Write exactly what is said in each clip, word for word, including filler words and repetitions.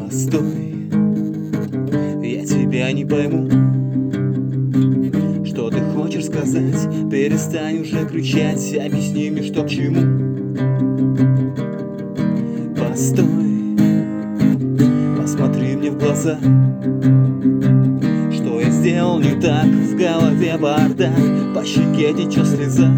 Постой, я тебя не пойму. Что ты хочешь сказать? Перестань уже кричать, объясни мне, что к чему. Постой, посмотри мне в глаза. Что я сделал не так? В голове бардак, по щеке течет слеза.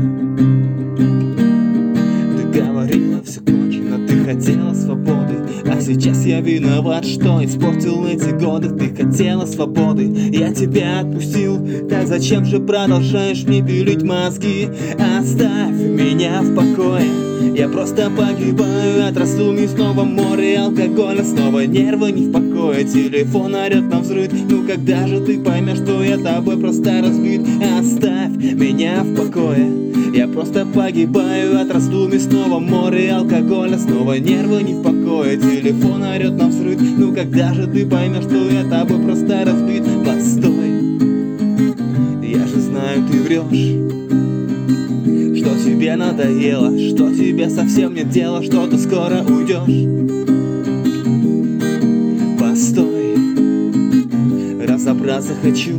Ты говорила, все кончено, ты хотела свободы, а сейчас я виноват, что испортил эти годы. Ты хотела свободы, я тебя отпустил, так зачем же продолжаешь мне пилить мозги? Оставь меня в покое, я просто погибаю от раздумий. Снова море алкоголя, снова нервы не в покое. Телефон орет на взрыв, ну когда же ты поймешь, что я тобой просто разбит? Оставь меня в покое, я просто погибаю от раздумий. Снова море алкоголя, снова нервы не в покое. Телефон орет на взрыв, ну когда же ты поймешь, что я тобой просто разбит? Постой, я же знаю, ты врешь, что тебе надоело, что тебе совсем нет дела, что ты скоро уйдешь. Постой, разобраться хочу.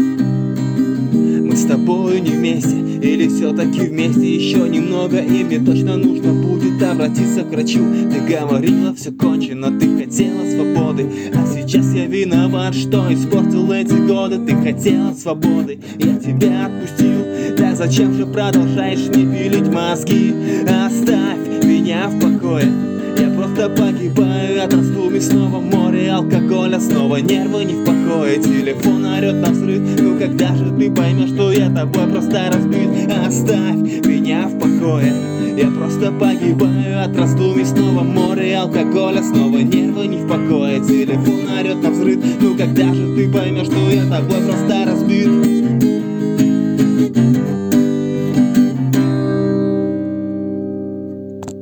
Мы с тобой не вместе, или все-таки вместе еще немного, и мне точно нужно будет обратиться к врачу. Ты говорила, все кончено, ты хотела свободы, а сейчас я виноват, что испортил эти годы. Ты хотела свободы, я тебя отпустил, так зачем же продолжаешь мне пилить мозги? Оставь меня в покое, я просто погибаю от раздумий. Снова море алкоголя, снова нервы не в покое. Телефон орет на взрыв, ну когда же ты поймешь, что я тобой просто разбит? Оставь меня в покое, я просто погибаю от раздумий. Снова море алкоголя, снова нервы не в покое. Телефон орет на взрыв, ну когда же ты поймешь, что я тобой просто разбит?